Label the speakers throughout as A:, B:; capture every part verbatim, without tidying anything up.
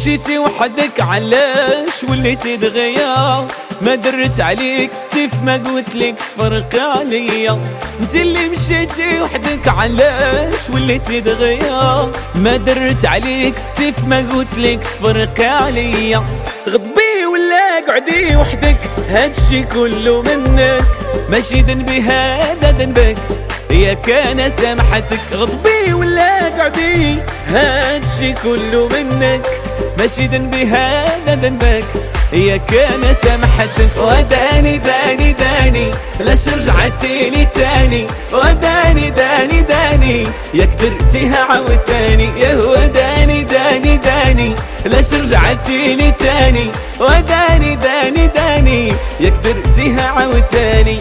A: مشيتي وحدك علاش وليتي دغيا؟ ما درت عليك السيف ما قلت لك تفرقي عليا. انت اللي مشيتي وحدك علاش وليتي دغيا؟ ما درت عليك السيف ما قلت لك تفرقي عليا. غضبي ولا قعدي وحدك هادشي كله منك، ماشي ذنبي هذا ذنبك يا كان سامحتك. غضبي ولا قعدي هادشي كله منك، ماشي ذنبي هذا ذنبك يا كان سامحتك. وداني داني داني لاش رجعتي لي تاني، وداني داني داني ياك درتيها عاوتاني. يا وداني داني داني لاش رجعتي لي تاني، وداني داني داني ياك درتيها عاوتاني.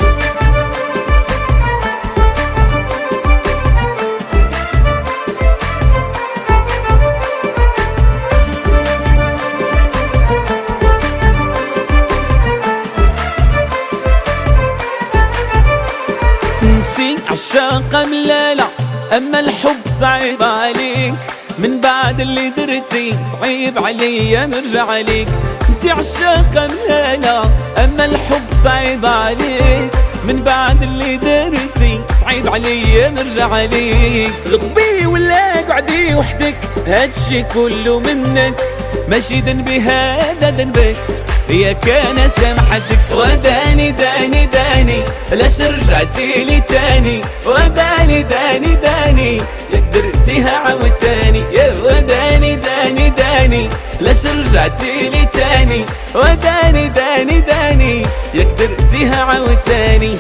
A: عشاقة ملالة أما الحب صعيب عليك، من بعد اللي درتي صعيب عليا نرجع عليك. انتي عشاقة ملالة أما الحب صعيب عليك، من بعد اللي درتي صعيب عليا نرجع عليك. غضبي ولا قعدي وحدك هادشي كله منك، ماشي ذنبي هذا ذنبك يا كان سامحتك. وداني داني داني لاش رجعتي لي تاني، وداني داني داني ياك درتيها عاوتاني. يا وداني داني داني لاش رجعتي لي تاني، وداني داني داني ياك درتيها عاوتاني.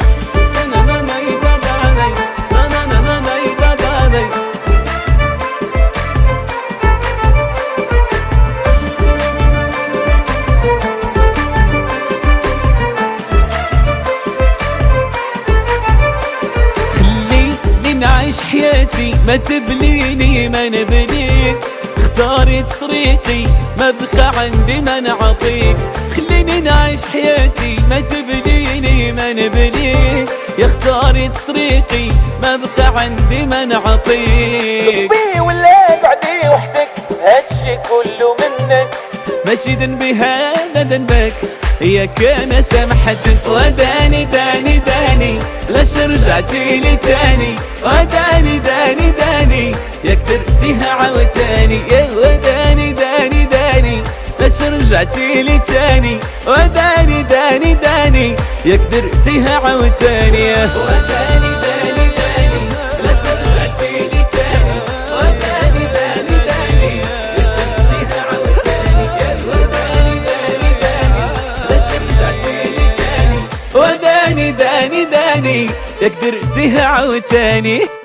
A: نعيش حياتي ما تبليني ما نبليك، اختاريت طريقي ما بقى عندي ما نعطيك. خليني نعيش حياتي ما تبليني ما نبليك، يا اختاريت طريقي ما بقى عندي ما نعطيك. غضبي ولا قعدي وحدك هادشي كله منك، ماشي ذنبي هذا ذنبك يا كان سامحتك. وداني داني داني لاش رجعتي لي تاني، وداني داني داني ياك درتيها عاوتاني. يا وداني داني داني لاش رجعتي لي تاني، وداني داني داني ياك درتيها عاوتاني. وداني داني داني لاش رجعتي لي تاني، وداني داني داني ياك درتيها عاوتاني. يا وداني داني داني لاش رجعتي لي تاني، وداني داني داني ياك درتيها عاوتاني.